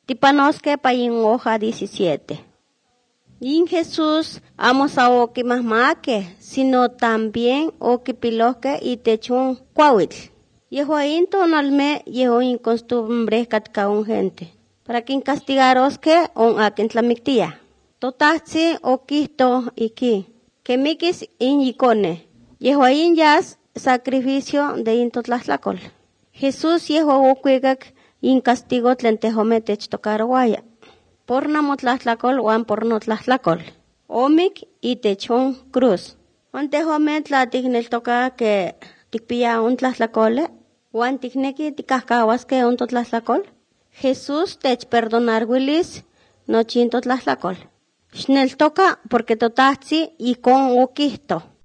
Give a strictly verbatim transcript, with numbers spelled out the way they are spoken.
Tipanosque pa in hoja diecisiete. Y Jesús amo sa oki mahmake, sino también oki piloque y techun cuauitl. Yeho into nalme yeho in costumbre katka un gente. Para quien castigarosque on akin tlamictia. Totatsi okisto iki. Que mikis in yikone. Yeho in yas sacrificio de into tlatlacol. Jesús yeho okuigak in castigo tlentejome techtocarwaya. Por namotlatlacol wan por notlatlacol. Omik y techon cruz. Ontejome tlatigneltoca que tikpia un tlatlacole. Wan tikneki tikahkawas que un tlatlacol. Jesús tech perdonar wilis no chinto tlatlacol. Schneltoca porque totatsi y con okisto.